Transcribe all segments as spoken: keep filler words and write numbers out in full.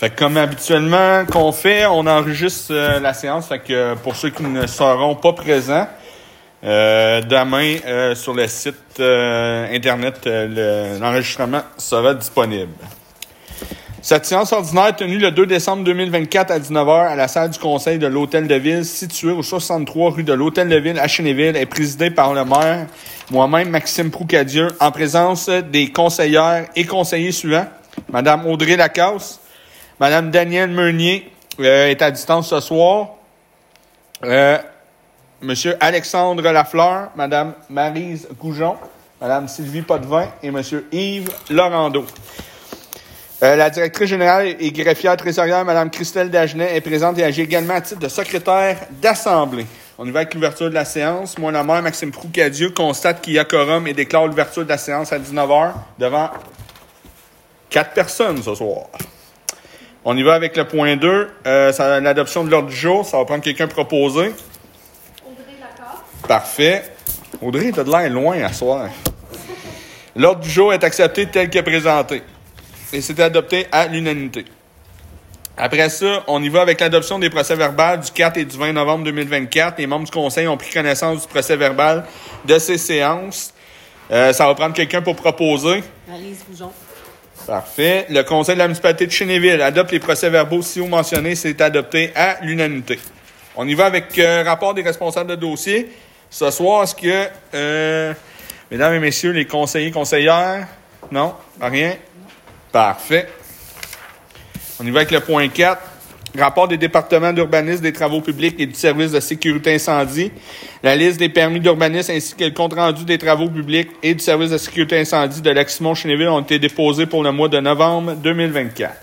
Fait que comme habituellement qu'on fait, on enregistre euh, la séance. Fait que pour ceux qui ne seront pas présents, euh, demain euh, sur le site euh, internet, euh, le, l'enregistrement sera disponible. Cette séance ordinaire est tenue le deux décembre deux mille vingt-quatre à dix-neuf heures à la salle du conseil de l'Hôtel de Ville, située au soixante-trois rue de l'Hôtel de Ville à Chénéville, est présidée par le maire, moi-même, Maxime Proucadieu, en présence des conseillères et conseillers suivants. Madame Audrey Lacasse, Madame Danielle Meunier euh, est à distance ce soir. Euh, Monsieur Alexandre Lafleur, Madame Maryse Goujon, Madame Sylvie Potvin et Monsieur Yves Laurando. Euh, la directrice générale et greffière trésorière, Mme Christelle Dagenet, est présente et agit également à titre de secrétaire d'Assemblée. On y va avec l'ouverture de la séance. Moi, la maire, Maxime Proucadieu, constate qu'il y a quorum et déclare l'ouverture de la séance à dix-neuf heures devant quatre personnes ce soir. On y va avec le point deux, euh, ça, l'adoption de l'ordre du jour. Ça va prendre quelqu'un proposé. Audrey Lacasse. Parfait. Audrey, t'as de l'air loin à soir. L'ordre du jour est accepté tel que présenté. Et c'est adopté à l'unanimité. Après ça, on y va avec l'adoption des procès-verbaux du quatre et du vingt novembre deux mille vingt-quatre. Les membres du conseil ont pris connaissance du procès-verbal de ces séances. Euh, ça va prendre quelqu'un pour proposer. Maryse Goujon. Parfait. Le conseil de la municipalité de Chénéville adopte les procès-verbaux ci-haut mentionnés. C'est adopté à l'unanimité. On y va avec le euh, rapport des responsables de dossier. Ce soir, est-ce que, euh, mesdames et messieurs, les conseillers, conseillères, non? Rien? Parfait. On y va avec le point quatre. Rapport des départements d'urbanisme, des travaux publics et du service de sécurité incendie. La liste des permis d'urbanisme ainsi que le compte-rendu des travaux publics et du service de sécurité incendie de Lac-Simon-Chénéville ont été déposés pour le mois de novembre deux mille vingt-quatre.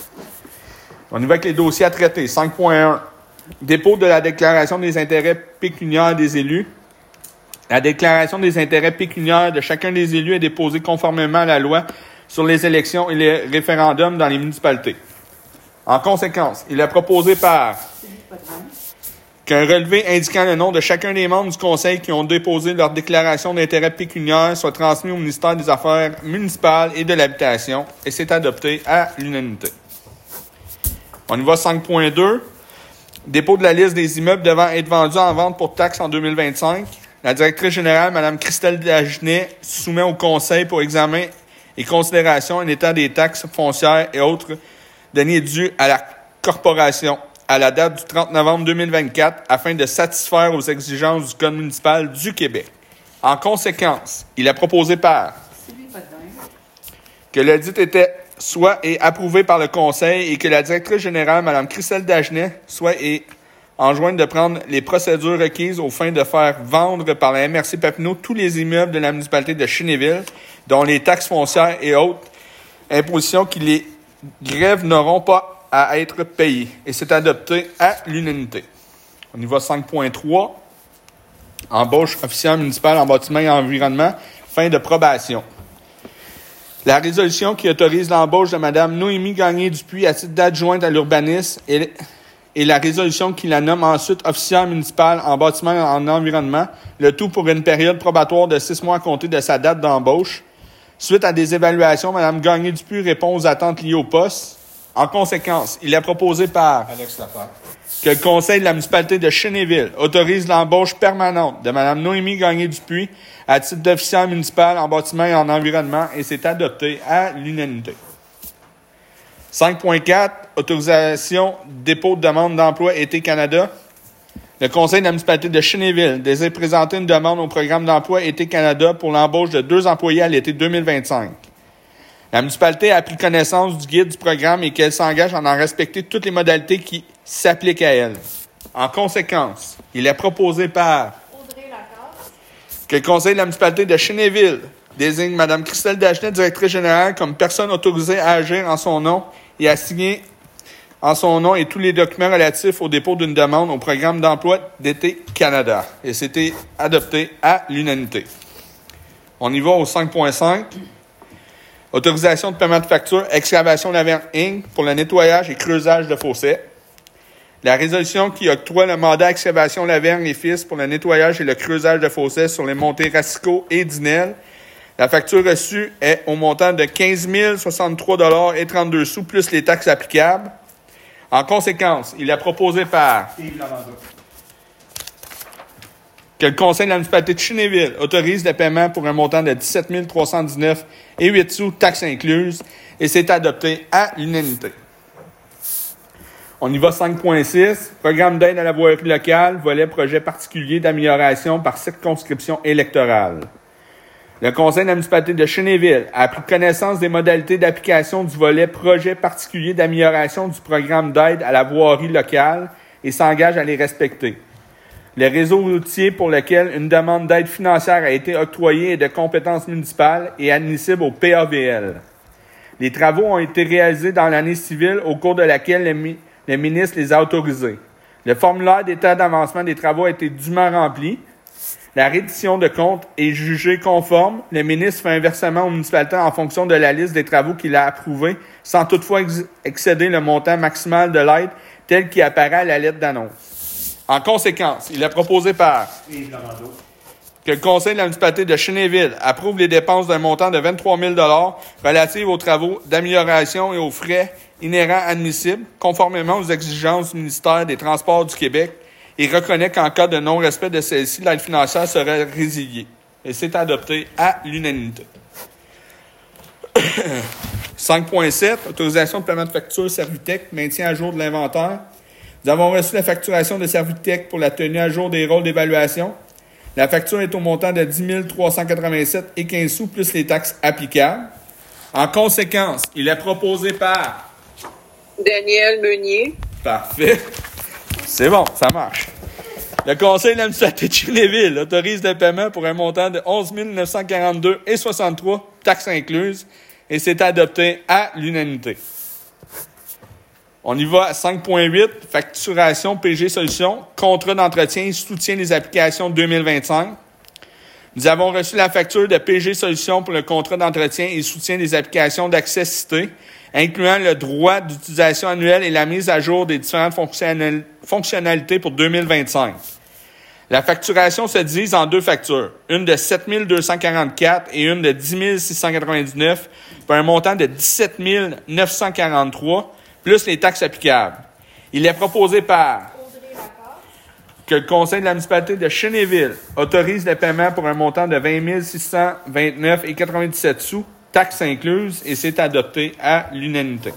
On y va avec les dossiers à traiter. cinq point un. Dépôt de la déclaration des intérêts pécuniaires des élus. La déclaration des intérêts pécuniaires de chacun des élus est déposée conformément à la loi sur les élections et les référendums dans les municipalités. En conséquence, il est proposé par qu'un relevé indiquant le nom de chacun des membres du conseil qui ont déposé leur déclaration d'intérêt pécuniaire soit transmis au ministère des Affaires municipales et de l'Habitation et c'est adopté à l'unanimité. On y va cinq point deux. Dépôt de la liste des immeubles devant être vendus en vente pour taxes en deux mille vingt-cinq. La directrice générale, Mme Christelle Dagenet, soumet au conseil pour examen et considération un état des taxes foncières et autres données dues à la corporation à la date du trente novembre deux mille vingt-quatre afin de satisfaire aux exigences du Code municipal du Québec. En conséquence, il est proposé par que le dit était soit et approuvé par le conseil et que la directrice générale, Mme Christelle Dagenet, soit et enjointe de prendre les procédures requises aux fins de faire vendre par la M R C Papineau tous les immeubles de la municipalité de Chénéville, dont les taxes foncières et autres impositions qui les grèves n'auront pas à être payées. Et c'est adopté à l'unanimité. On y va cinq point trois. Embauche officielle municipale en bâtiment et environnement. Fin de probation. La résolution qui autorise l'embauche de Mme Noémie Gagné-Dupuis à titre d'adjointe à l'urbanisme et, et la résolution qui la nomme ensuite officière municipale en bâtiment et en environnement, le tout pour une période probatoire de six mois à compter de sa date d'embauche. Suite à des évaluations, Mme Gagné-Dupuis répond aux attentes liées au poste. En conséquence, il est proposé par Alex Lafleur que le conseil de la municipalité de Chénéville autorise l'embauche permanente de Mme Noémie Gagné-Dupuis à titre d'officière municipale en bâtiment et en environnement et c'est adopté à l'unanimité. cinq point quatre. Autorisation dépôt de demande d'emploi Été Canada. Le conseil de la municipalité de Chénéville désire présenter une demande au programme d'emploi Été Canada pour l'embauche de deux employés à l'été deux mille vingt-cinq. La municipalité a pris connaissance du guide du programme et qu'elle s'engage à en respecter toutes les modalités qui s'appliquent à elle. En conséquence, il est proposé par Audrey Lacasse. que le conseil de la municipalité de Chénéville désigne Mme Christelle Dagenet, directrice générale, comme personne autorisée à agir en son nom et à signer en son nom et tous les documents relatifs au dépôt d'une demande au programme d'emploi d'Été Canada. Et c'était adopté à l'unanimité. On y va au cinq point cinq. Autorisation de paiement de facture, excavation Laverne Incorporée pour le nettoyage et creusage de fossés. La résolution qui octroie le mandat excavation Laverne et Fils pour le nettoyage et le creusage de fossés sur les montées Racicot et Dinel La facture reçue est au montant de quinze mille soixante-trois dollars et trente-deux sous plus les taxes applicables. En conséquence, il est proposé par Yves Lavanda. que le Conseil de la municipalité de Chénéville autorise le paiement pour un montant de dix-sept mille trois cent dix-neuf et huit sous, taxes incluses, et c'est adopté à l'unanimité. On y va cinq point six, programme d'aide à la voirie locale, volet projet particulier d'amélioration par circonscription électorale. Le Conseil de la municipalité de Chénéville a pris connaissance des modalités d'application du volet projet particulier d'amélioration du programme d'aide à la voirie locale et s'engage à les respecter. Le réseau routier pour lequel une demande d'aide financière a été octroyée est de compétence municipale et admissible au P A V L. Les travaux ont été réalisés dans l'année civile au cours de laquelle le, mi- le ministre les a autorisés. Le formulaire d'état d'avancement des travaux a été dûment rempli. La reddition de compte est jugée conforme. Le ministre fait un versement aux municipalités en fonction de la liste des travaux qu'il a approuvés, sans toutefois ex- excéder le montant maximal de l'aide tel qu'il apparaît à la lettre d'annonce. En conséquence, il est proposé par Yves Lavanda. que le Conseil de la municipalité de Chénéville approuve les dépenses d'un montant de vingt-trois mille dollars relatives aux travaux d'amélioration et aux frais inhérents admissibles, conformément aux exigences du ministère des Transports du Québec, et reconnaît qu'en cas de non-respect de celle-ci, l'aide financière serait résiliée. Et c'est adopté à l'unanimité. cinq point sept, autorisation de paiement de facture Servitec, maintien à jour de l'inventaire. Nous avons reçu la facturation de Servitec pour la tenue à jour des rôles d'évaluation. La facture est au montant de dix mille trois cent quatre-vingt-sept et quinze sous plus les taxes applicables. En conséquence, il est proposé par Daniel Meunier. Parfait. C'est bon, ça marche. Le Conseil de la municipalité de Chénéville autorise le paiement pour un montant de onze mille neuf cent quarante-deux et soixante-trois, taxes incluses, et c'est adopté à l'unanimité. On y va à cinq point huit, facturation P G Solutions, contrat d'entretien et soutien des applications deux mille vingt-cinq. Nous avons reçu la facture de P G Solutions pour le contrat d'entretien et soutien des applications d'accessibilité, incluant le droit d'utilisation annuel et la mise à jour des différentes fonctionnal- fonctionnalités pour deux mille vingt-cinq. La facturation se divise en deux factures, une de sept mille deux cent quarante-quatre et une de dix mille six cent quatre-vingt-dix-neuf, pour un montant de dix-sept mille neuf cent quarante-trois, plus les taxes applicables. Il est proposé par Audrey Lacasse. que le Conseil de la municipalité de Chénéville autorise le paiement pour un montant de vingt mille six cent vingt-neuf et quatre-vingt-dix-sept sous, taxes incluses, et c'est adopté à l'unanimité.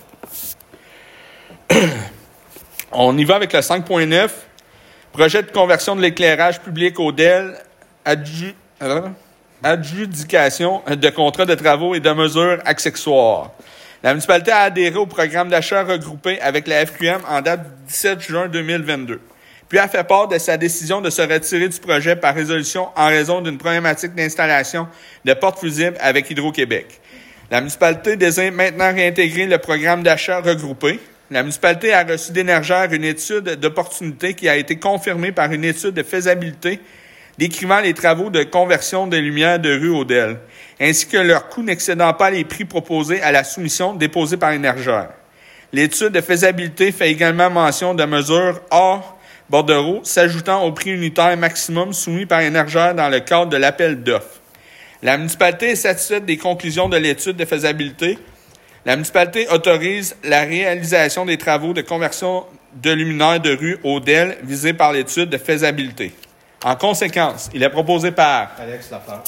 On y va avec le cinq point neuf, projet de conversion de l'éclairage public au D E L, adju- euh, adjudication de contrats de travaux et de mesures accessoires. La municipalité a adhéré au programme d'achat regroupé avec la F Q M en date du dix-sept juin deux mille vingt-deux, puis a fait part de sa décision de se retirer du projet par résolution en raison d'une problématique d'installation de portes fusibles avec Hydro-Québec. La municipalité désire maintenant réintégrer le programme d'achat regroupé. La municipalité a reçu d'Énergère une étude d'opportunité qui a été confirmée par une étude de faisabilité décrivant les travaux de conversion de lumière de rue au D E L, ainsi que leur coût n'excédant pas les prix proposés à la soumission déposée par Énergère. L'étude de faisabilité fait également mention de mesures hors bordereau s'ajoutant au prix unitaire maximum soumis par Énergère dans le cadre de l'appel d'offres. La municipalité est satisfaite des conclusions de l'étude de faisabilité. La municipalité autorise la réalisation des travaux de conversion de luminaires de rue au D E L visés par l'étude de faisabilité. En conséquence, il est proposé par Alex Lafleur.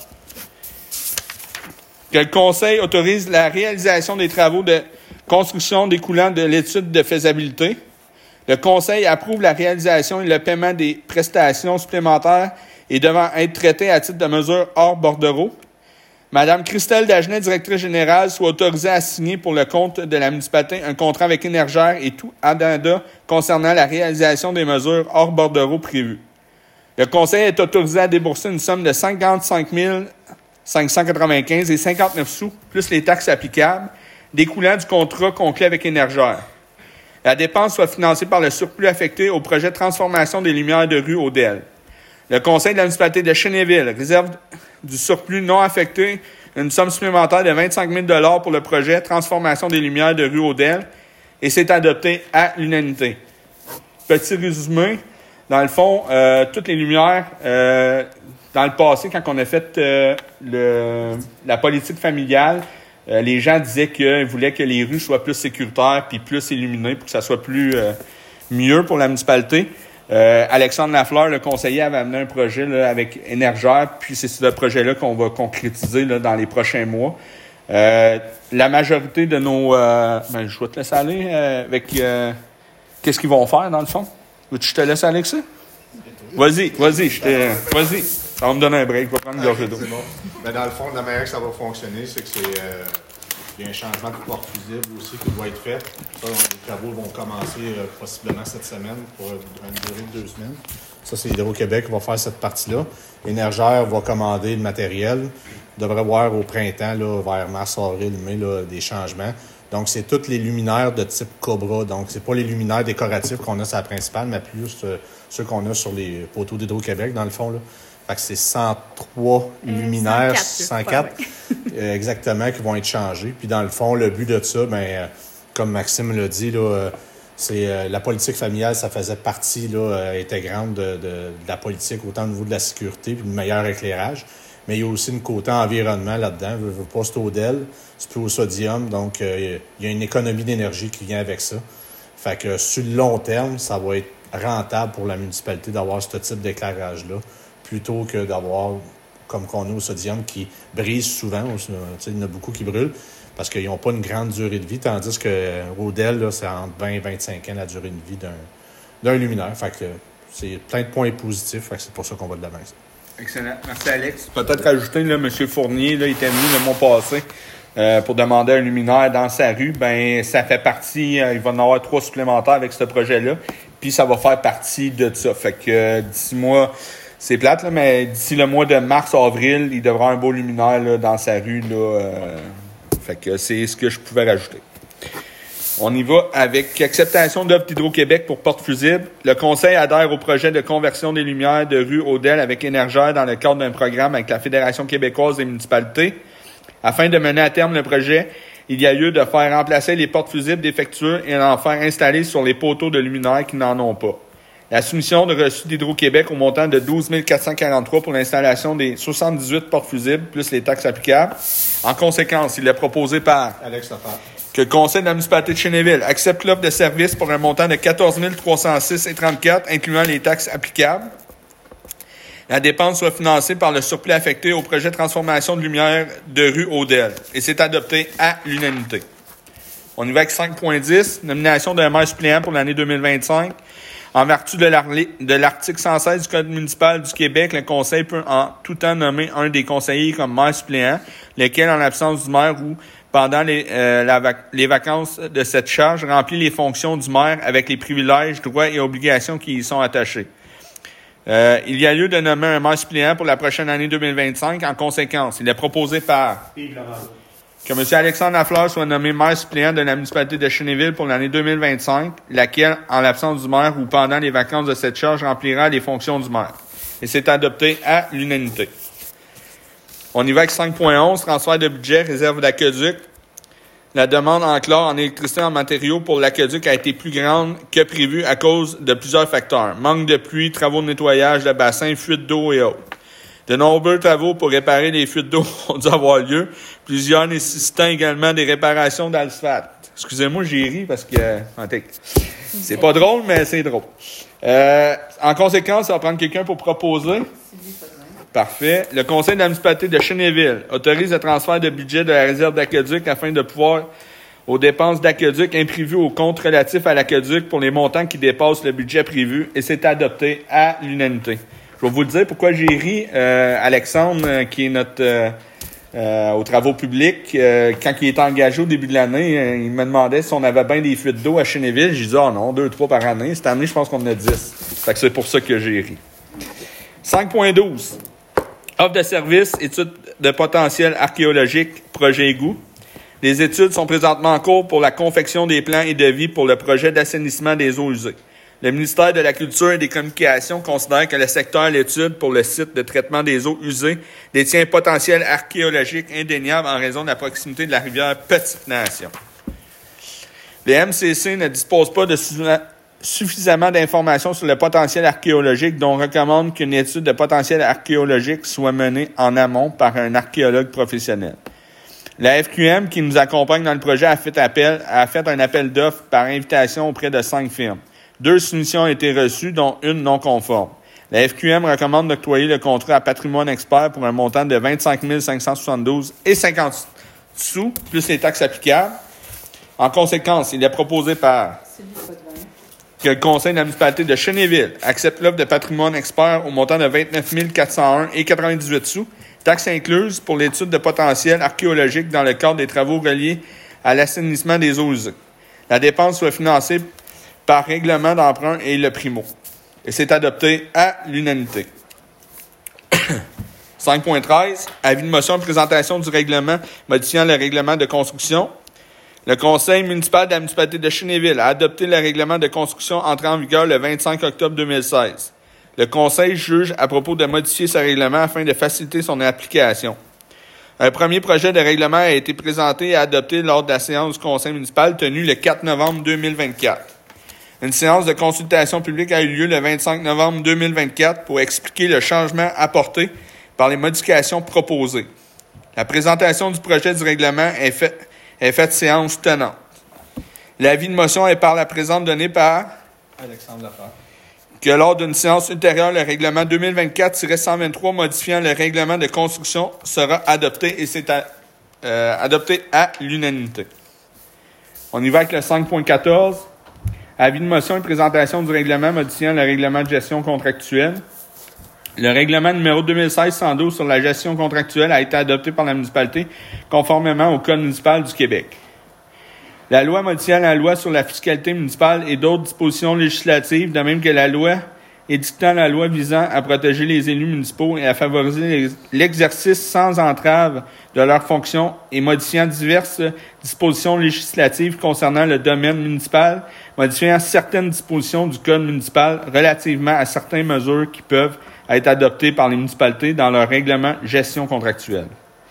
que le Conseil autorise la réalisation des travaux de construction découlant de l'étude de faisabilité. Le Conseil approuve la réalisation et le paiement des prestations supplémentaires et devant être traitées à titre de mesure hors bordereau. Madame Christelle Dagenet, directrice générale, soit autorisée à signer pour le compte de la municipalité un contrat avec Énergère et tout addenda concernant la réalisation des mesures hors bordereau prévues. Le Conseil est autorisé à débourser une somme de cinquante-cinq mille cinq cent quatre-vingt-quinze et cinquante-neuf sous, plus les taxes applicables, découlant du contrat conclu avec Énergère. La dépense soit financée par le surplus affecté au projet de transformation des lumières de rue au D E L. Le Conseil de la municipalité de Chénéville réserve du surplus non affecté une somme supplémentaire de vingt-cinq mille dollars pour le projet Transformation des lumières de rue au D E L et c'est adopté à l'unanimité. Petit résumé, dans le fond, euh, toutes les lumières, euh, dans le passé, quand on a fait euh, le, la politique familiale, euh, les gens disaient qu'ils voulaient que les rues soient plus sécuritaires puis plus illuminées pour que ça soit plus euh, mieux pour la municipalité. Euh, Alexandre Lafleur, le conseiller, avait amené un projet là, avec Énergère, puis c'est ce projet-là qu'on va concrétiser là, dans les prochains mois. Euh, la majorité de nos... Euh, ben, je vais te laisser aller euh, avec... Euh, qu'est-ce qu'ils vont faire, dans le fond? Veux-tu que je te laisse aller avec ça? Vas-y, vas-y, je te... Vas-y. Ça va me donner un break, je vais prendre une gorgée d'eau. C'est bon. Mais dans le fond, la manière que ça va fonctionner, c'est que c'est... Euh, il y a un changement de porte fusible aussi qui doit être fait. Ça, les travaux vont commencer euh, possiblement cette semaine pour une durée de deux semaines. Ça, c'est Hydro-Québec qui va faire cette partie-là. Énergère va commander le matériel. On devrait voir au printemps, là, vers mars, avril, mai, là, des changements. Donc, c'est tous les luminaires de type Cobra. Donc, c'est pas les luminaires décoratifs qu'on a sur la principale, mais plus euh, ceux qu'on a sur les poteaux d'Hydro-Québec, dans le fond, là. Fait que c'est cent trois euh, luminaires, cent quatre, euh, exactement, qui vont être changés. Puis dans le fond, le but de ça, ben, euh, comme Maxime l'a dit, là, euh, c'est euh, la politique familiale, ça faisait partie là, euh, intégrante de, de, de la politique, autant au niveau de la sécurité puis du meilleur éclairage. Mais il y a aussi une côté environnement là-dedans. Je veux pas, c'est au D E L, c'est plus au sodium, donc euh, il y a une économie d'énergie qui vient avec ça. Fait que sur le long terme, ça va être rentable pour la municipalité d'avoir ce type d'éclairage-là, plutôt que d'avoir, comme qu'on a au sodium, qui brise souvent. Il y en a beaucoup qui brûlent parce qu'ils n'ont pas une grande durée de vie, tandis qu'au D E L, là, c'est entre vingt et vingt-cinq ans la durée de vie d'un, d'un luminaire. Fait que c'est plein de points positifs. Fait que c'est pour ça qu'on va de l'avant. Excellent. Merci, Alex. Peut-être rajouter, là, M. Fournier, là, il était venu le mois passé euh, pour demander un luminaire dans sa rue. Ben, ça fait partie, euh, il va en avoir trois supplémentaires avec ce projet-là. Puis ça va faire partie de ça. Fait que euh, d'ici mois... C'est plate, là, mais d'ici le mois de mars-avril, il devra avoir un beau luminaire là, dans sa rue. Là, euh, fait que c'est ce que je pouvais rajouter. On y va avec acceptation d'œuvre d'Hydro-Québec pour porte fusible. Le Conseil adhère au projet de conversion des lumières de rue au D E L avec Énergère dans le cadre d'un programme avec la Fédération québécoise des municipalités. Afin de mener à terme le projet, il y a lieu de faire remplacer les portes fusibles défectueuses et d'en faire installer sur les poteaux de luminaires qui n'en ont pas. La soumission de reçu d'Hydro-Québec au montant de douze mille quatre cent quarante-trois pour l'installation des soixante-dix-huit portes fusibles, plus les taxes applicables. En conséquence, il est proposé par Alex Lafleur que le Conseil de la municipalité de Chénéville accepte l'offre de service pour un montant de quatorze mille trois cent six virgule trente-quatre, incluant les taxes applicables. La dépense soit financée par le surplus affecté au projet de transformation de lumière de rue au D E L. Et c'est adopté à l'unanimité. On y va avec cinq point dix, nomination d'un maire suppléant pour l'année deux mille vingt-cinq. En vertu de l'article cent seize du Code municipal du Québec, le Conseil peut en tout temps nommer un des conseillers comme maire suppléant, lequel, en l'absence du maire ou pendant les, euh, la vac- les vacances de cette charge, remplit les fonctions du maire avec les privilèges, droits et obligations qui y sont attachés. Euh, il y a lieu de nommer un maire suppléant pour la prochaine année deux mille vingt-cinq. En conséquence, il est proposé par que M. Alexandre Lafleur soit nommé maire suppléant de la municipalité de Chénéville pour l'année deux mille vingt-cinq, laquelle, en l'absence du maire ou pendant les vacances de cette charge, remplira les fonctions du maire. Et c'est adopté à l'unanimité. On y va avec cinq point onze, transfert de budget, réserve d'aqueduc. La demande en chlore, en électricité, en matériaux pour l'aqueduc a été plus grande que prévu à cause de plusieurs facteurs. Manque de pluie, travaux de nettoyage de bassins, fuite d'eau et autres. De nombreux travaux pour réparer les fuites d'eau ont dû avoir lieu, plusieurs nécessitant également des réparations d'asphalte. Excusez-moi, j'ai ri parce que euh, c'est pas drôle, mais c'est drôle. Euh, en conséquence, ça va prendre quelqu'un pour proposer. Parfait. Le Conseil de la municipalité de Chénéville autorise le transfert de budget de la réserve d'aqueduc afin de pouvoir, aux dépenses d'aqueduc imprévues au compte relatif à l'aqueduc pour les montants qui dépassent le budget prévu, et c'est adopté à l'unanimité. Je vais vous le dire pourquoi j'ai ri. Euh, Alexandre, euh, qui est notre euh, euh, aux travaux publics, euh, quand il était engagé au début de l'année, euh, il me demandait si on avait bien des fuites d'eau à Chénéville. J'ai dit, ah oh non, deux, trois par année. Cette année, je pense qu'on en a dix. Fait que c'est pour ça que j'ai ri. cinq point douze. Offre de service, études de potentiel archéologique, projet égout. Les études sont présentement en cours pour la confection des plans et devis pour le projet d'assainissement des eaux usées. Le ministère de la Culture et des Communications considère que le secteur à l'étude pour le site de traitement des eaux usées détient un potentiel archéologique indéniable en raison de la proximité de la rivière Petite-Nation. Le M C C ne dispose pas de, suffisamment d'informations sur le potentiel archéologique, dont on recommande qu'une étude de potentiel archéologique soit menée en amont par un archéologue professionnel. La F Q M, qui nous accompagne dans le projet, a fait, appel, a fait un appel d'offres par invitation auprès de cinq firmes. Deux soumissions ont été reçues, dont une non conforme. La F Q M recommande d'octroyer le contrat à Patrimoine Expert pour un montant de vingt-cinq mille cinq cent soixante-douze et cinquante sous, plus les taxes applicables. En conséquence, il est proposé par que le conseil de la municipalité de Cheneville accepte l'offre de Patrimoine Expert au montant de vingt-neuf mille quatre cent un et quatre-vingt-dix-huit sous, taxes incluses pour l'étude de potentiel archéologique dans le cadre des travaux reliés à l'assainissement des eaux usées. La dépense soit financée par règlement d'emprunt et le primo. Et c'est adopté à l'unanimité. cinq point treize. Avis de motion de présentation du règlement modifiant le règlement de construction. Le conseil municipal de la municipalité de Cheneville a adopté le règlement de construction entré en vigueur le vingt-cinq octobre deux mille seize. Le conseil juge à propos de modifier ce règlement afin de faciliter son application. Un premier projet de règlement a été présenté et adopté lors de la séance du conseil municipal tenue le quatre novembre deux mille vingt-quatre. Une séance de consultation publique a eu lieu le vingt-cinq novembre deux mille vingt-quatre pour expliquer le changement apporté par les modifications proposées. La présentation du projet du règlement est faite est faite séance tenante. L'avis de motion est par la présente donnée par Alexandre Lafare. Que lors d'une séance ultérieure, le règlement deux mille vingt-quatre tiret cent vingt-trois modifiant le règlement de construction sera adopté et c'est à, euh, adopté à l'unanimité. On y va avec le cinq point quatorze. Avis de motion et présentation du règlement modifiant le règlement de gestion contractuelle. Le règlement numéro deux mille seize cent douze sur la gestion contractuelle a été adopté par la municipalité conformément au Code municipal du Québec. La loi modifiant la loi sur la fiscalité municipale et d'autres dispositions législatives, de même que la loi édictant la loi visant à protéger les élus municipaux et à favoriser l'exercice sans entrave de leurs fonctions et modifiant diverses dispositions législatives concernant le domaine municipal, modifiant certaines dispositions du Code municipal relativement à certaines mesures qui peuvent être adoptées par les municipalités dans leur règlement gestion contractuelle.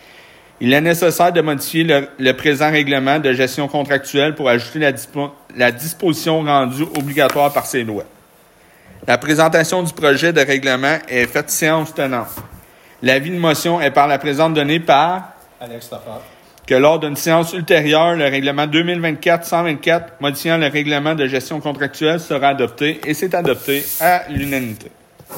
Il est nécessaire de modifier le, le présent règlement de gestion contractuelle pour ajouter la, dispo, la disposition rendue obligatoire par ces lois. La présentation du projet de règlement est faite séance tenante. L'avis de motion est par la présente donnée par Alex Lafare. Que lors d'une séance ultérieure, le règlement deux mille vingt-quatre cent vingt-quatre modifiant le règlement de gestion contractuelle sera adopté et c'est adopté à l'unanimité.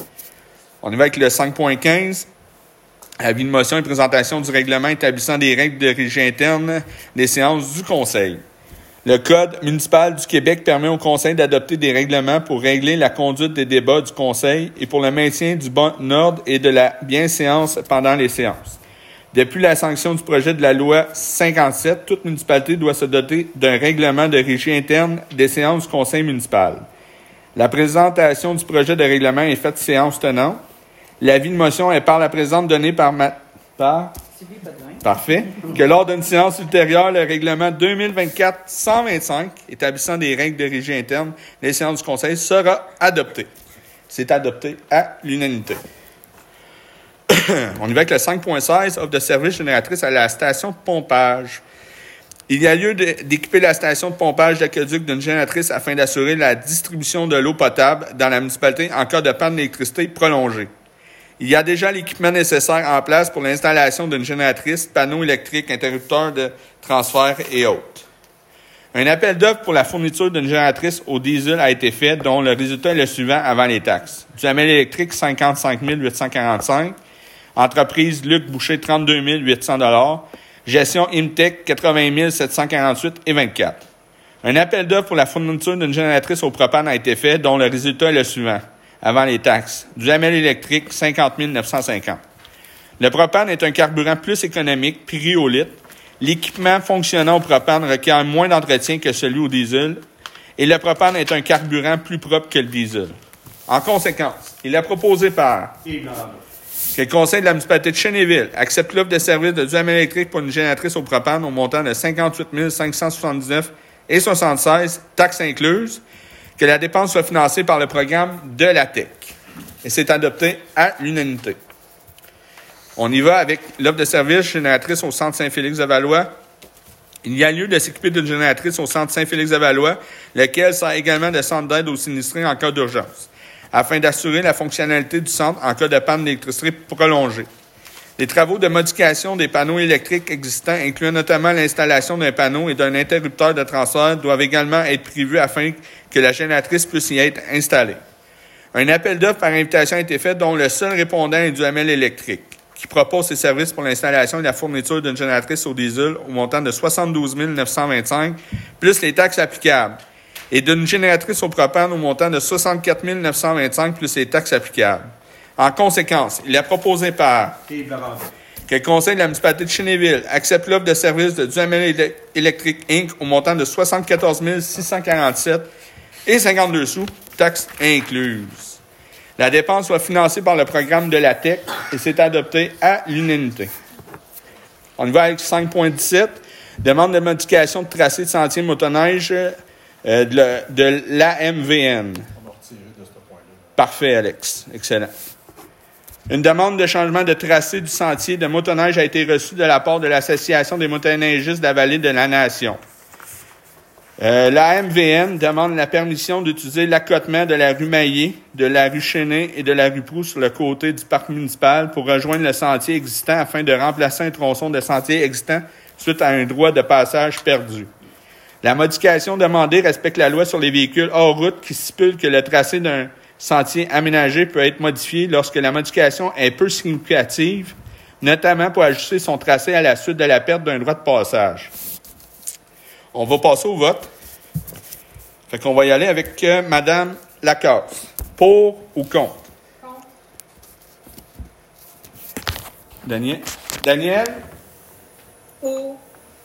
On y va avec le cinq point quinze. Avis de motion et présentation du règlement établissant des règles de régie interne des séances du Conseil. Le Code municipal du Québec permet au Conseil d'adopter des règlements pour régler la conduite des débats du Conseil et pour le maintien du bon ordre et de la bienséance pendant les séances. Depuis la sanction du projet de la loi cinquante-sept, toute municipalité doit se doter d'un règlement de régie interne des séances du Conseil municipal. La présentation du projet de règlement est faite séance tenante. L'avis de motion est par la présente donnée par ma... par... Parfait. Que lors d'une séance ultérieure, le règlement deux mille vingt-quatre cent vingt-cinq, établissant des règles de régie interne des séances du Conseil, sera adopté. C'est adopté à l'unanimité. On y va avec le cinq point seize, offre de service génératrice à la station de pompage. Il y a lieu de, d'équiper la station de pompage d'aqueduc d'une génératrice afin d'assurer la distribution de l'eau potable dans la municipalité en cas de panne d'électricité prolongée. Il y a déjà l'équipement nécessaire en place pour l'installation d'une génératrice, panneaux électriques, interrupteurs de transfert et autres. Un appel d'offres pour la fourniture d'une génératrice au diesel a été fait, dont le résultat est le suivant avant les taxes. Duhamel électrique, cinquante-cinq mille huit cent quarante-cinq. Entreprise Luc Boucher, trente-deux mille huit cents dollars. Gestion Imtech, quatre-vingt mille sept cent quarante-huit et vingt-quatre. Un appel d'offres pour la fourniture d'une génératrice au propane a été fait, dont le résultat est le suivant. Avant les taxes. Duhamel électrique, cinquante mille neuf cent cinquante. Le propane est un carburant plus économique, prix au litre. L'équipement fonctionnant au propane requiert moins d'entretien que celui au diesel. Et le propane est un carburant plus propre que le diesel. En conséquence, il est proposé par que le conseil de la municipalité de Cheneville accepte l'offre de service de Duhamel électrique pour une génératrice au propane au montant de cinquante-huit mille cinq cent soixante-dix-neuf et soixante-seize, taxes incluses, que la dépense soit financée par le programme de la T E C. Et c'est adopté à l'unanimité. On y va avec l'offre de service génératrice au centre Saint-Félix de Valois. Il y a lieu de s'équiper d'une génératrice au centre Saint-Félix-de-Valois, lequel sert également de centre d'aide aux sinistrés en cas d'urgence, afin d'assurer la fonctionnalité du centre en cas de panne d'électricité prolongée. Les travaux de modification des panneaux électriques existants, incluant notamment l'installation d'un panneau et d'un interrupteur de transfert, doivent également être prévus afin que la génératrice puisse y être installée. Un appel d'offres par invitation a été fait, dont le seul répondant est Duhamel Électrique, qui propose ses services pour l'installation et la fourniture d'une génératrice au diesel au montant de soixante-douze mille neuf cent vingt-cinq, plus les taxes applicables, et d'une génératrice au propane au montant de soixante-quatre mille neuf cent vingt-cinq, plus les taxes applicables. En conséquence, il est proposé par que le Conseil de la municipalité de Chénéville accepte l'offre de service de Duhamel Électrique Incorporée au montant de soixante-quatorze mille six cent quarante-sept et cinquante-deux sous, taxes incluses. La dépense soit financée par le programme de la T E C et c'est adopté à l'unanimité. On y va avec cinq point dix-sept. Demande de modification de tracé de sentier motoneige euh, de, de l'A M V N. On va retirer de ce point-là. Parfait, Alex. Excellent. Une demande de changement de tracé du sentier de motoneige a été reçue de la part de l'Association des motoneigistes de la Vallée de la Nation. Euh, l'A M V N demande la permission d'utiliser l'accotement de la rue Maillé, de la rue Chénet et de la rue Proulx sur le côté du parc municipal pour rejoindre le sentier existant afin de remplacer un tronçon de sentier existant suite à un droit de passage perdu. La modification demandée respecte la loi sur les véhicules hors route qui stipule que le tracé d'un sentier aménagé peut être modifié lorsque la modification est peu significative, notamment pour ajuster son tracé à la suite de la perte d'un droit de passage. On va passer au vote. Fait qu'on va y aller avec euh, Mme Lacasse. Pour ou contre? Contre. Daniel? Daniel? Pour.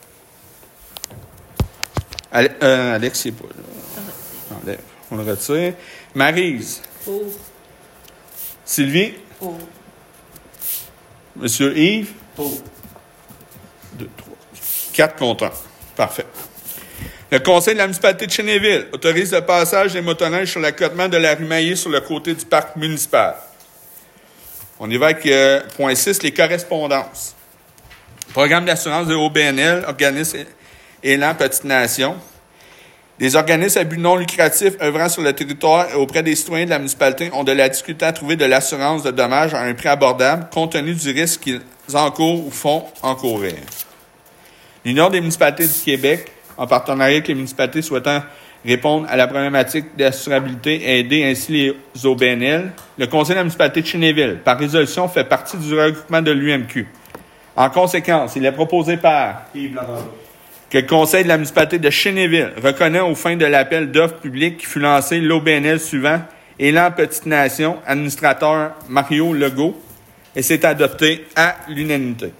Ale- euh, Alex, c'est pas là. Enlève. On le retire. Maryse? Pour. Sylvie? Pour. Monsieur Yves? Pour. Deux, trois. Quatre contents. Parfait. Le Conseil de la municipalité de Chénéville autorise le passage des motoneiges sur l'accotement de la rue Maillé sur le côté du parc municipal. On y va avec euh, point six, les correspondances. Programme d'assurance de O B N L, organisme Élan Petite Nation. Des organismes à but non lucratif œuvrant sur le territoire et auprès des citoyens de la municipalité ont de la difficulté à trouver de l'assurance de dommages à un prix abordable compte tenu du risque qu'ils encourent ou font encourir. L'Union des municipalités du Québec, en partenariat avec les municipalités souhaitant répondre à la problématique d'assurabilité et aider ainsi les O B N L, le Conseil de la municipalité de Chénéville, par résolution, fait partie du regroupement de l'U M Q. En conséquence, il est proposé par Yves Lavando. que le Conseil de la municipalité de Chénéville reconnaît aux fins de l'appel d'offres public qui fut lancé l'O B N L suivant, Élan Petite Nation, administrateur Mario Legault, et c'est adopté à l'unanimité.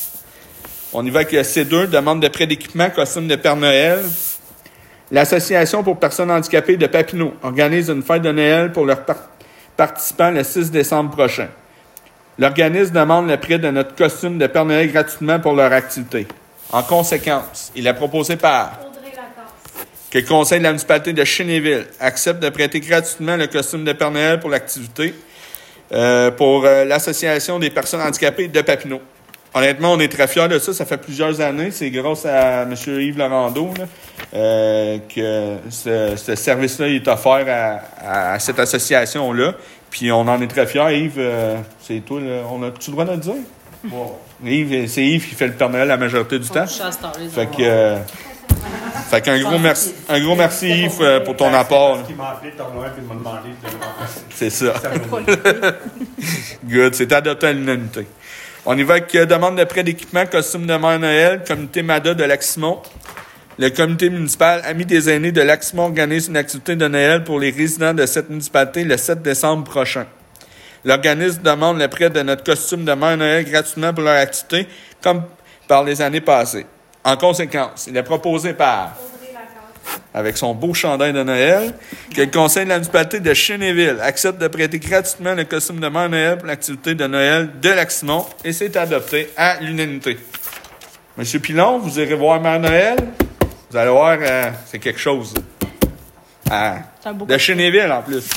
On y va avec le C deux, demande de prêt d'équipement, costume de Père Noël. L'Association pour personnes handicapées de Papineau organise une fête de Noël pour leurs par- participants le six décembre prochain. L'organisme demande le prêt de notre costume de Père Noël gratuitement pour leur activité. En conséquence, il est proposé par Audrey Lacasse. que le Conseil de la municipalité de Chénéville accepte de prêter gratuitement le costume de Père Noël pour l'activité euh, pour euh, l'Association des personnes handicapées de Papineau. Honnêtement, on est très fiers de ça. Ça fait plusieurs années. C'est grâce à M. Yves Lavando là, euh, que ce, ce service-là est offert à, à cette association-là. Puis on en est très fiers. Yves, euh, c'est toi, là, on a-tu le droit de le dire? Wow. Yves, c'est Yves qui fait le Père Noël la majorité du temps. Fait que, euh, fait qu'un gros merci, un gros merci Yves euh, pour ton apport. là. Il m'a appelé de Noël et il m'a demandé de le remplacer. C'est ça. Ça me- Good. C'est adopté à l'unanimité. On y va avec euh, demande de prêt d'équipement, costume de Mère Noël, comité M A D A de Lac-Simon. Le comité municipal Amis des aînés de Lac-Simon organise une activité de Noël pour les résidents de cette municipalité le sept décembre prochain. L'organisme demande le prêt de notre costume de Mère Noël gratuitement pour leur activité, comme par les années passées. En conséquence, il est proposé par, Audrey Lacasse. avec son beau chandail de Noël, que le Conseil de la municipalité de Chénéville accepte de prêter gratuitement le costume de Mère Noël pour l'activité de Noël de Lac-Simon, et c'est adopté à l'unanimité. Monsieur Pilon, vous irez voir Mère Noël. Vous allez voir, euh, c'est quelque chose. Ah, C'est un beau de Chénéville, en plus.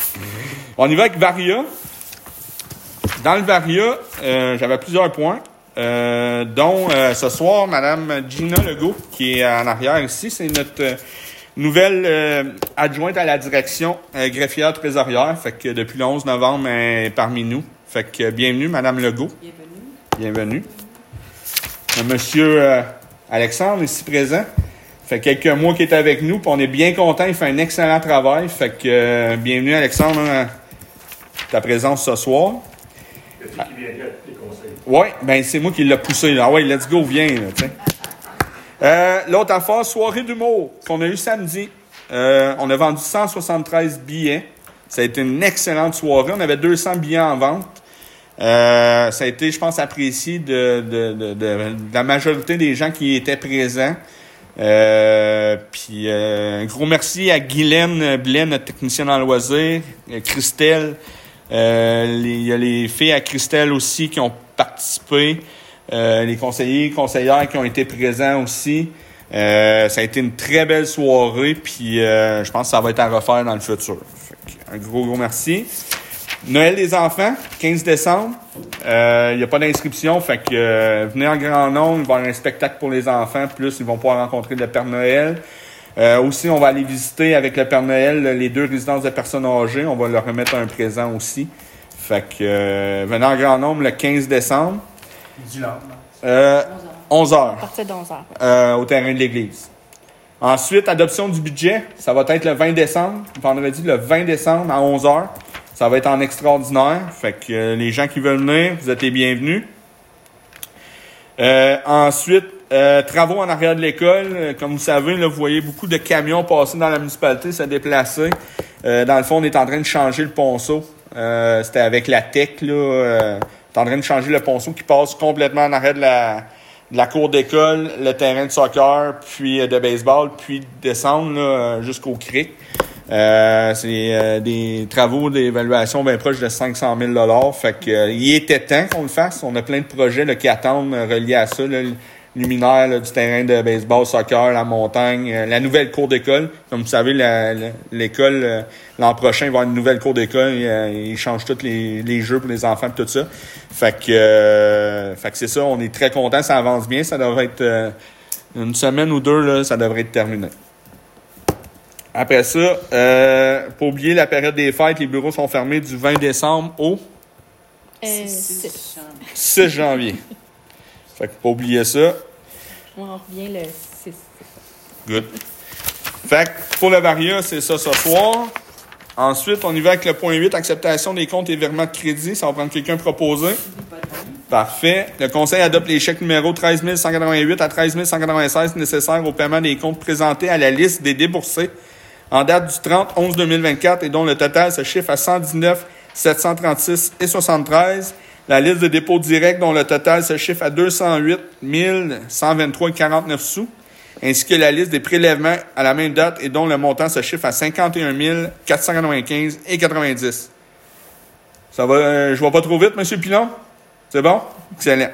On y va avec Varia. Dans le Varia, euh, j'avais plusieurs points. euh, dont euh, ce soir, Mme Gina Legault, qui est en arrière ici, c'est notre euh, nouvelle euh, adjointe à la direction euh, greffière trésorière. Fait que depuis le onze novembre, elle est parmi nous. Fait que bienvenue, Mme Legault. Bienvenue. Bienvenue. Euh, Monsieur euh, Alexandre, ici présent. Fait quelques mois qu'il est avec nous, puis on est bien content. Il fait un excellent travail. Fait que euh, bienvenue, Alexandre, à ta présence ce soir. C'est qui viendrait à tous les conseils. Oui, ben c'est moi qui l'ai poussé. Ah ouais, let's go, viens. Là, t'sais. euh, l'autre affaire, soirée d'humour qu'on a eu samedi. Euh, on a vendu cent soixante-treize billets. Ça a été une excellente soirée. On avait deux cents billets en vente. Euh, ça a été, je pense, apprécié de, de, de, de, de la majorité des gens qui étaient présents. Euh, puis euh, un gros merci à Guylaine Blais, notre technicienne en loisirs, Christelle. Euh, les, il y a les filles à Christelle aussi qui ont participé, euh, les conseillers, conseillères qui ont été présents aussi. Euh, ça a été une très belle soirée, puis euh, je pense que ça va être à refaire dans le futur. Fait que, un gros, gros merci. Noël des enfants, quinze décembre. Euh, il n'y a pas d'inscription, fait que euh, venez en grand nombre. Il va y avoir un spectacle pour les enfants, plus ils vont pouvoir rencontrer le Père Noël. Euh, aussi, on va aller visiter avec le Père Noël les deux résidences de personnes âgées. On va leur remettre un présent aussi. Fait que euh, venez en grand nombre le quinze décembre. Euh, onze heures. À partir de onze heures. Euh, au terrain de l'église. Ensuite, adoption du budget. Ça va être le vingt décembre. Vendredi, le vingt décembre à onze heures. Ça va être en extraordinaire. Fait que euh, les gens qui veulent venir, vous êtes les bienvenus. Euh, ensuite, euh, travaux en arrière de l'école. Euh, comme vous savez, là, vous voyez beaucoup de camions passer dans la municipalité, se déplacer. Euh, dans le fond, on est en train de changer le ponceau. Euh, c'était avec la T E C, là. Euh, on est en train de changer le ponceau qui passe complètement en arrière de la, de la cour d'école, le terrain de soccer, puis euh, de baseball, puis descendre là, jusqu'au cric. Euh, c'est euh, des travaux d'évaluation bien proches de cinq cent mille dollars. Fait que euh, il était temps qu'on le fasse. On a plein de projets là, qui attendent euh, reliés à ça. Là, le luminaire là, du terrain de baseball, soccer, la montagne, euh, la nouvelle cour d'école. Comme vous savez, la, la, l'école, euh, l'an prochain, il va y avoir une nouvelle cour d'école. Euh, ils changent tous les, les jeux pour les enfants et tout ça. Fait que, euh, fait que c'est ça, on est très contents. Ça avance bien. Ça devrait être euh, une semaine ou deux, là, ça devrait être terminé. Après ça, euh, pas oublier la période des fêtes, les bureaux sont fermés du vingt décembre au Euh, six. six janvier. Fait que pas oublier ça. On revient le six. Good. Fait que pour le Varia, c'est ça ce soir. Ensuite, on y va avec le point huit, acceptation des comptes et virements de crédit. Ça va prendre quelqu'un proposé. Parfait. Le Conseil adopte les chèques numéro treize mille cent quatre-vingt-huit à treize mille cent quatre-vingt-seize nécessaires au paiement des comptes présentés à la liste des déboursés en date du trente onze deux mille vingt-quatre et dont le total se chiffre à cent dix-neuf mille sept cent trente-six et soixante-treize. La liste de dépôts directs dont le total se chiffre à deux cent huit mille cent vingt-trois et quarante-neuf sous, ainsi que la liste des prélèvements à la même date et dont le montant se chiffre à cinquante et un mille quatre cent quatre-vingt-quinze et quatre-vingt-dix. Ça va, euh, je vais pas trop vite, M. Pilon? C'est bon? Excellent.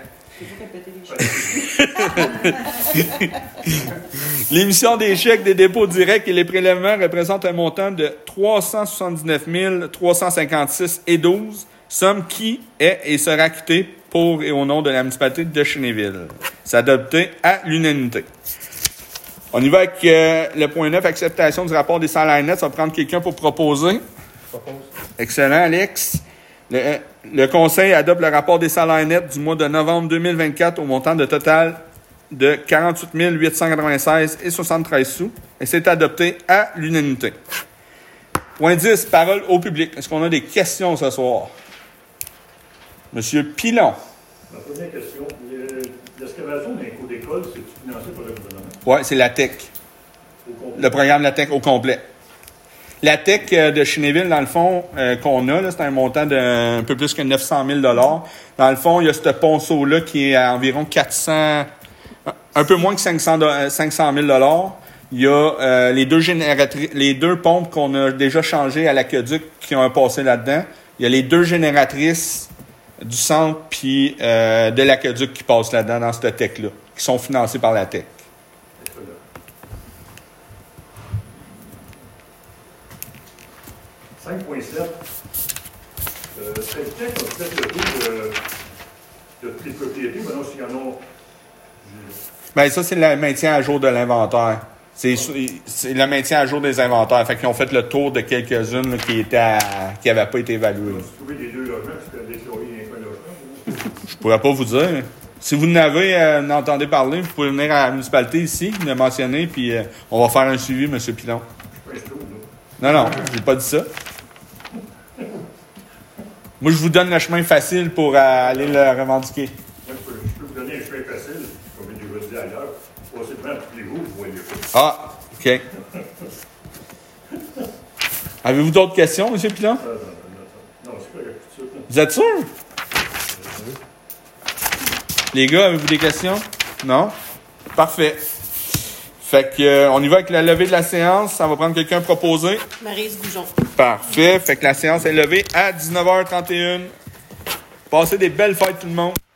L'émission des chèques, des dépôts directs et les prélèvements représentent un montant de trois cent soixante-dix-neuf mille trois cent cinquante-six et douze, somme qui est et sera acquittée pour et au nom de la municipalité de Chénéville. C'est adopté à l'unanimité. On y va avec euh, le point neuf, acceptation du rapport des salaires nets. Ça va prendre quelqu'un pour proposer. Excellent, Alex. Le, le Conseil adopte le rapport des salaires nets du mois de novembre deux mille vingt-quatre au montant de total de quarante-huit mille huit cent quatre-vingt-seize et soixante-treize sous et c'est adopté à l'unanimité. Point dix, parole au public. Est-ce qu'on a des questions ce soir? Monsieur Pilon. Ma première question, l'excavation d'un cours d'école, c'est financé par le gouvernement? Oui, c'est la T E C. Le programme de la T E C au complet. La T E C de Chénéville, dans le fond, euh, qu'on a, là, c'est un montant d'un peu plus que neuf cent mille dollars. Dans le fond, il y a ce ponceau-là qui est à environ quatre cents, un peu moins que cinq cent mille dollars. Il y a euh, les deux génératrices, les deux pompes qu'on a déjà changées à l'aqueduc qui ont un passé là-dedans. Il y a les deux génératrices du centre puis euh, de l'aqueduc qui passent là-dedans dans cette T E C-là, qui sont financées par la T E C. cinq point sept. Euh, cette T E C a fait le tour de de toutes les propriétés. Maintenant, s'il y en a. Ben, ça, c'est le maintien à jour de l'inventaire. C'est, c'est le maintien à jour des inventaires. Fait qu'ils ont fait le tour de quelques-unes là, qui étaient à, qui n'avaient pas été évaluées. Si vous trouvez les deux logements, c'est à déclarer un logement. Je pourrais pas vous dire. Si vous n'avez euh, n'entendez parler, vous pouvez venir à la municipalité ici, le mentionner, puis euh, on va faire un suivi, M. Pilon. Je suis pas instruit, là. Non, non, j'ai pas dit ça. Moi, je vous donne le chemin facile pour euh, aller le revendiquer. Moi, je peux, je peux vous donner un chemin facile, comme je l'ai déjà dit ailleurs. Passez devant tous les jours, vous voyez pas. Ah, OK. Avez-vous d'autres questions, M. Pilon? Ah, non, non, non, non, c'est correct, tout ça. Vous êtes sûr? Les gars, avez-vous des questions? Non? Parfait. Fait que, euh, on y va avec la levée de la séance. Ça va prendre quelqu'un proposé. Maryse Goujon. Parfait. Fait que la séance est levée à dix-neuf heures trente et un. Passez des belles fêtes, tout le monde.